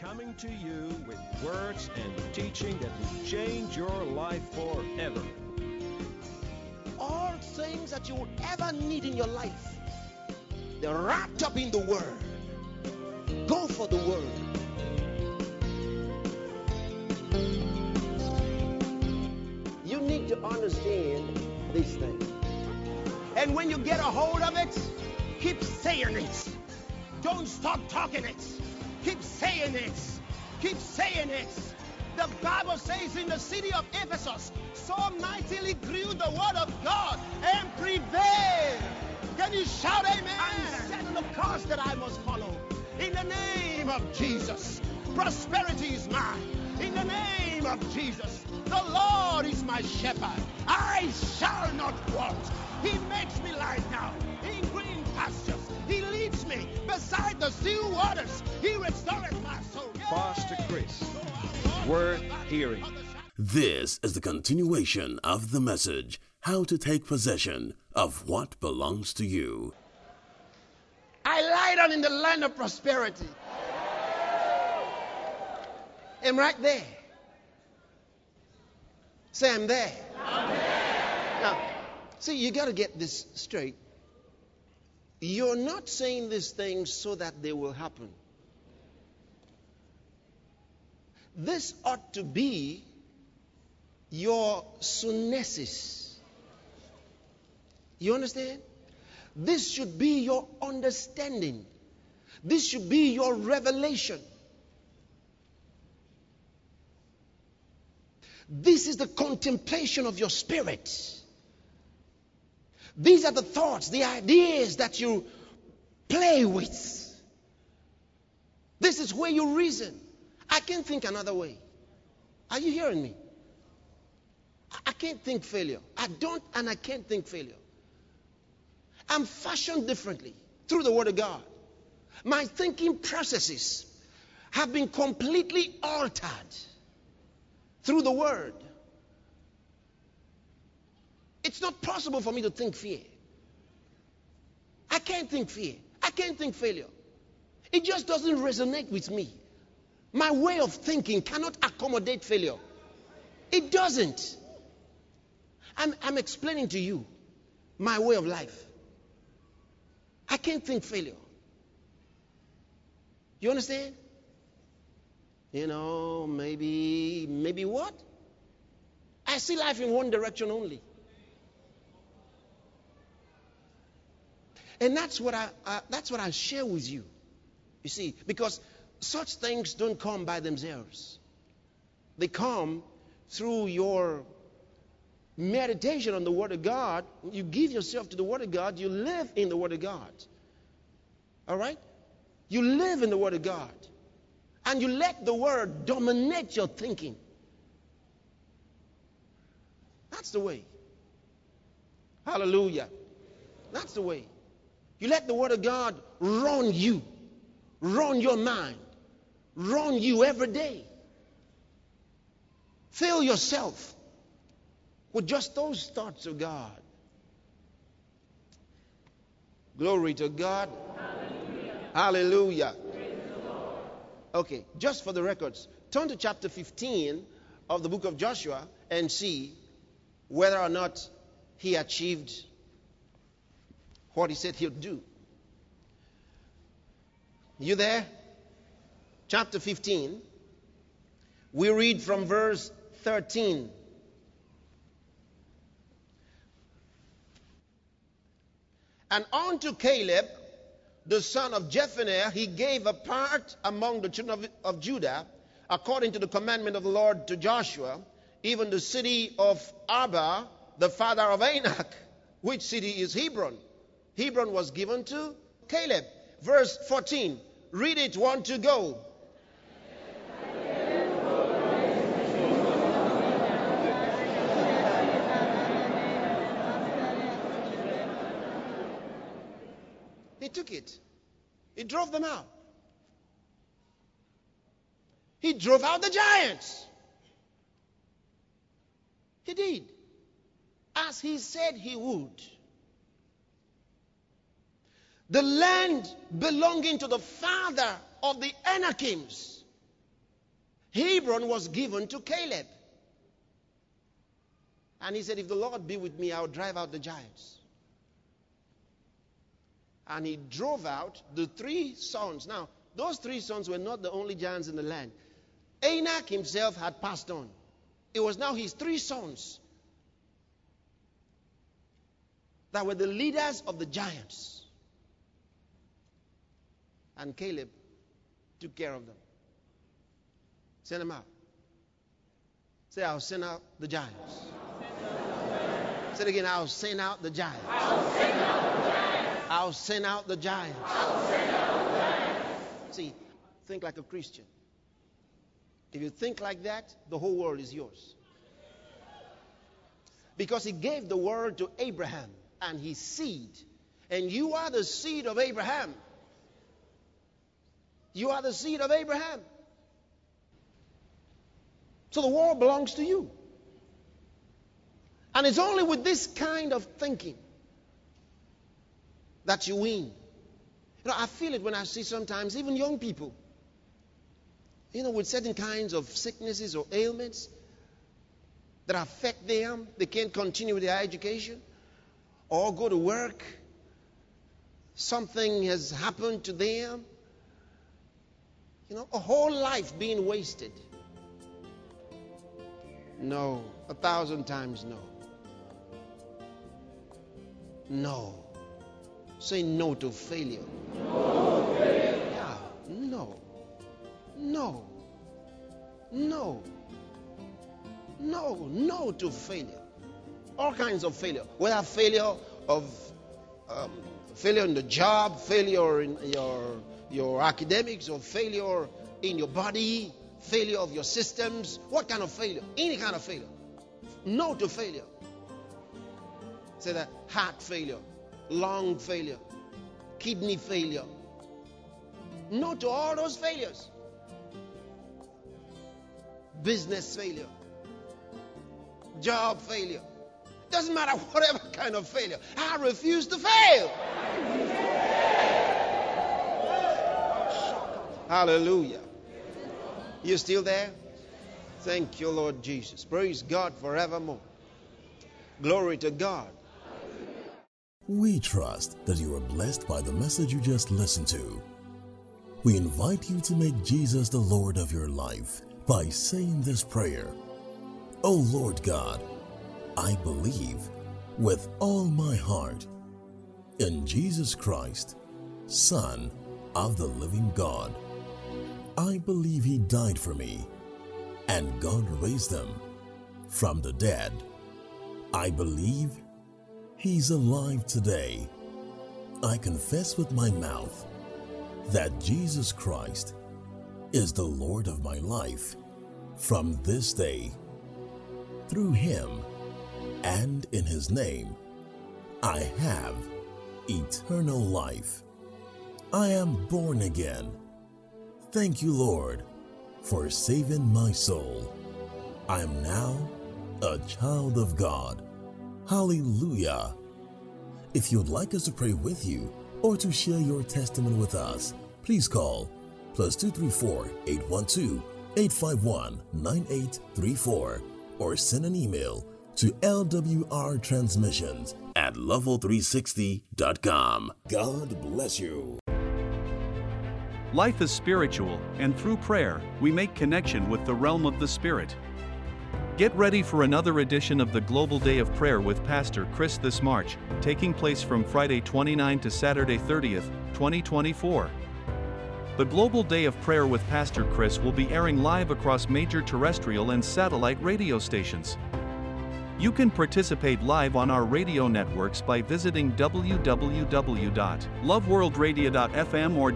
coming to you with words and teaching that will change your life forever. All things that you would ever need in your life, they're wrapped up in the Word. Go for the Word. You need to understand these things. And when you get a hold of it, keep saying it. Don't stop talking it. Keep saying it. Keep saying it. The Bible says in the city of Ephesus, so mightily grew the word of God and prevailed. Can you shout amen? I'm setting the course that I must follow. In the name of Jesus, prosperity is mine. In the name of Jesus, the Lord is my shepherd. I shall not want. He makes me lie down in green pastures. He leads me beside the still waters. He restores my soul. Pastor Chris, worth hearing. This is the continuation of the message, How to Take Possession of What Belongs to You. I lie down in the land of prosperity. I'm right there. Say, I'm there. I'm there. Now, see, you got to get this straight. You're not saying these things so that they will happen. This ought to be your sunesis. You understand? This should be your understanding. This should be your revelation. This is the contemplation of your spirit. These are the thoughts, the ideas that you play with. This is where you reason. I can't think another way. Are you hearing me? I can't think failure. I don't and I can't think failure. I'm fashioned differently through the Word of God. My thinking processes have been completely altered through the Word. It's not possible for me to think fear. I can't think fear. I can't think failure. It just doesn't resonate with me. My way of thinking cannot accommodate failure. It doesn't. I'm explaining to you my way of life. I can't think failure. You understand? You know, maybe what? I see life in one direction only. And that's what I share with you. You see, because such things don't come by themselves. They come through your meditation on the Word of God. You give yourself to the Word of God. You live in the Word of God. All right? You live in the Word of God. And you let the Word dominate your thinking. That's the way. Hallelujah. That's the way. You let the Word of God run you. Run your mind. Run you every day. Fill yourself with just those thoughts of God. Glory to God. Hallelujah. Hallelujah. Okay, just for the records, turn to chapter 15 of the book of Joshua and see whether or not he achieved what he said he'd do. You there? Chapter 15. We read from verse 13. And unto Caleb, the son of Jephunneh, he gave a part among the children of Judah, according to the commandment of the Lord to Joshua, even the city of Arba, the father of Anak, which city is Hebron. Hebron was given to Caleb. Verse 14. Read it, 1, 2, go. He took it. He drove them out. He drove out the giants. He did. As he said he would. The land belonging to the father of the Anakims Hebron was given to Caleb. And he said, if the Lord be with me, I'll drive out the giants. And he drove out the 3 sons. Now, those 3 sons were not the only giants in the land. Anak himself had passed on. It was now his 3 sons that were the leaders of the giants. And Caleb took care of them. Send them out. Say, I'll send out the giants. Say it again, I'll send out the giants. I'll send out the giants. See, think like a Christian. If you think like that, the whole world is yours. Because he gave the word to Abraham and his seed. And you are the seed of Abraham. You are the seed of Abraham. So the world belongs to you. And it's only with this kind of thinking that you win. You know, I feel it when I see sometimes even young people, you know, with certain kinds of sicknesses or ailments that affect them. They can't continue with their education or go to work. Something has happened to them. You know, a whole life being wasted. No, 1,000 times no. No. Say no to failure. No to failure. Yeah, no. No. No. No. No to failure. All kinds of failure. Whether failure of failure in the job, failure in your academics, or failure in your body, failure of your systems. What kind of failure? Any kind of failure. No to failure. Say that heart failure, lung failure, kidney failure. No to all those failures. Business failure, job failure. Doesn't matter whatever kind of failure. I refuse to fail. Hallelujah. You still there? Thank you, Lord Jesus. Praise God forevermore. Glory to God. We trust that you are blessed by the message you just listened to. We invite you to make Jesus the Lord of your life by saying this prayer. Oh Lord God, I believe with all my heart in Jesus Christ, Son of the living God. I believe He died for me and God raised Him from the dead. I believe He's alive today. I confess with my mouth that Jesus Christ is the Lord of my life from this day. Through Him and in His name, I have eternal life. I am born again. Thank you, Lord, for saving my soul. I am now a child of God. Hallelujah. If you'd like us to pray with you or to share your testimony with us, please call +234 812 851 9834 or send an email to lwrtransmissions@level360.com. God bless you. Life is spiritual, and through prayer, we make connection with the realm of the Spirit. Get ready for another edition of the Global Day of Prayer with Pastor Chris this March, taking place from Friday 29 to Saturday 30th, 2024. The Global Day of Prayer with Pastor Chris will be airing live across major terrestrial and satellite radio stations. You can participate live on our radio networks by visiting www.loveworldradio.fm or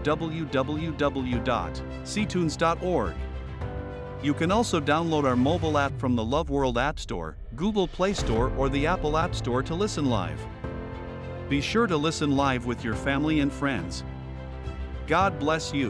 www.ctunes.org. You can also download our mobile app from the Love World App Store, Google Play Store, or the Apple App Store to listen live. Be sure to listen live with your family and friends. God bless you.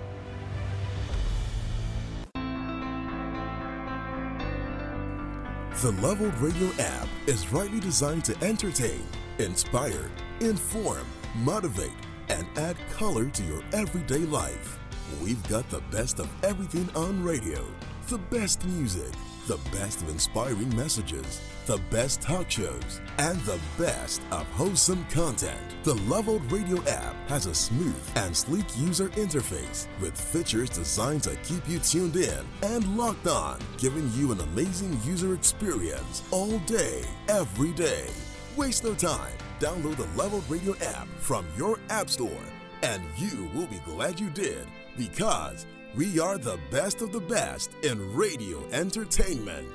The Love World Radio app is rightly designed to entertain, inspire, inform, motivate, and add color to your everyday life. We've got the best of everything on radio, The best music, the best of inspiring messages, the best talk shows, and the best of wholesome content. The Leveled Radio app has a smooth and sleek user interface with features designed to keep you tuned in and locked on, giving you an amazing user experience all day, every day. Waste no time. Download the Leveled Radio app from your app store, and you will be glad you did, because we are the best of the best in radio entertainment.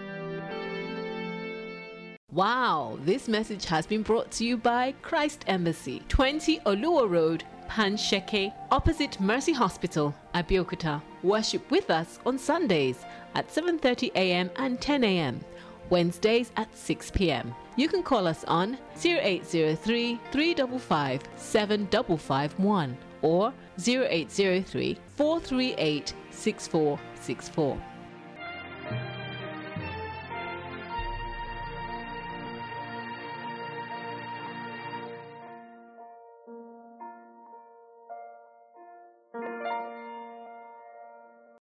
Wow, this message has been brought to you by Christ Embassy, 20 Oluwa Road, Pansheke, opposite Mercy Hospital, Abeokuta. Worship with us on Sundays at 7:30 a.m. and 10 a.m. Wednesdays at 6 p.m. You can call us on 0803 355 7551 or 0803 438 6464.